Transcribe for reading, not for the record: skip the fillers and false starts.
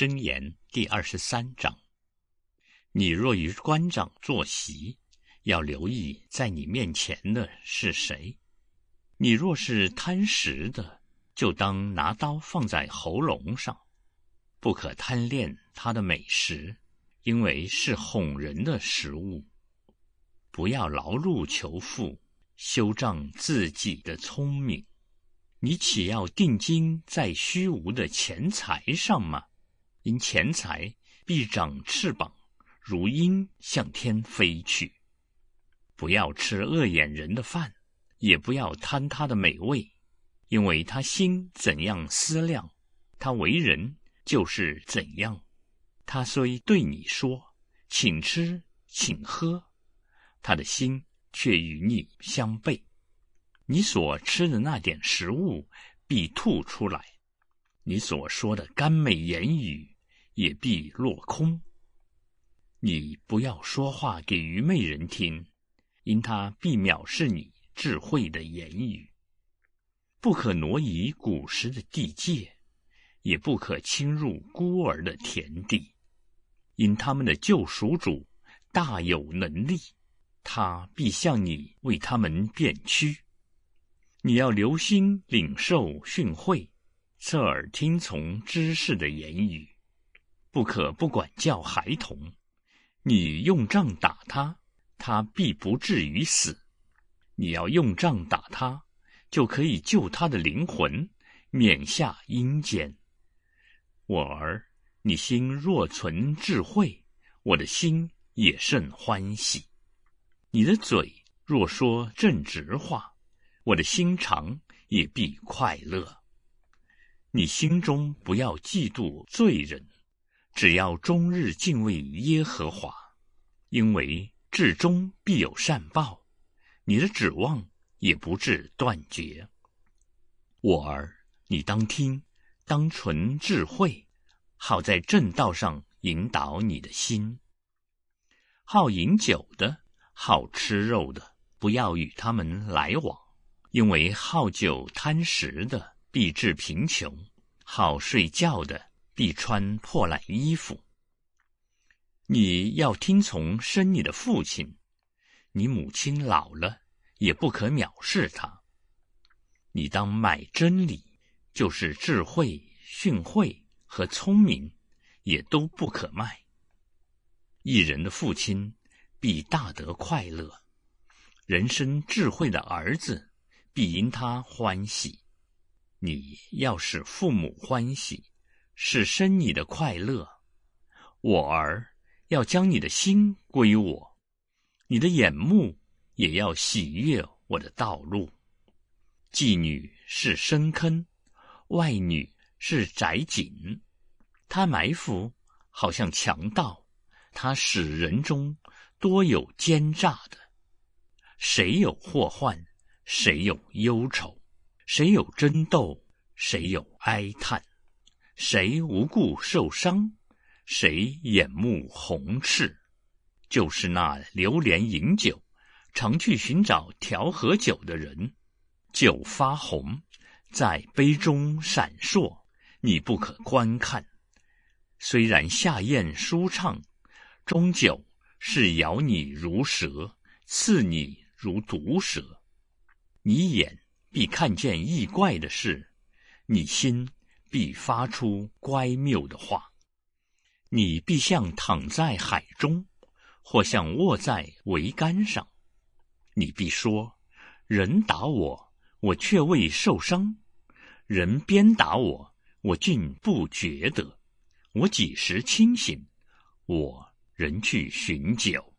箴言第23章。你若与官长坐席，要留意在你面前的是谁。你若是贪食的，就当拿刀放在喉咙上，不可贪恋他的美食，因为是哄人的食物。不要劳碌求富，修仗自己的聪明。你岂要定睛在虚无的钱财上吗？因钱财必长翅膀，如鹰向天飞去。不要吃恶眼人的饭，也不要贪他的美味，因为他心怎样思量，他为人就是怎样。他虽对你说，请吃，请喝，他的心却与你相悖。你所吃的那点食物必吐出来，你所说的甘美言语也必落空。你不要说话给愚昧人听，因他必藐视你智慧的言语。不可挪移古时的地界，也不可侵入孤儿的田地，因他们的救赎主大有能力，他必向你为他们辩屈。你要留心领受训诲，侧耳听从知识的言语，不可不管教孩童。你用杖打他，他必不至于死；你要用杖打他，就可以救他的灵魂，免下阴间。我儿，你心若存智慧，我的心也甚欢喜。你的嘴若说正直话，我的心肠也必快乐。你心中不要嫉妒罪人，只要终日敬畏耶和华，因为至终必有善报，你的指望也不致断绝。我儿，你当听，当存智慧，好在正道上引导你的心。好饮酒的，好吃肉的，不要与他们来往，因为好酒贪食的必致贫穷，好睡觉的必穿破烂衣服。你要听从生你的父亲，你母亲老了也不可藐视他。你当买真理，就是智慧、训诲和聪明，也都不可卖。一人的父亲必大得快乐，人生智慧的儿子必因他欢喜。你要使父母欢喜，是生你的快乐。我儿，要将你的心归我，你的眼目也要喜悦我的道路。妓女是深坑，外女是窄井，她埋伏好像强盗，她使人中多有奸诈的。谁有祸患，谁有忧愁，谁有争斗，谁有哀叹，谁无故受伤，谁眼目红赤，就是那流连饮酒，常去寻找调和酒的人。酒发红，在杯中闪烁，你不可观看。虽然下咽舒畅，终究是咬你如蛇，刺你如毒蛇。你眼必看见异怪的事，你心必发出乖谬的话。你必像躺在海中，或像卧在桅杆上。你必说，人打我，我却未受伤；人鞭打我，我竟不觉得。我几时清醒，我仍去寻酒。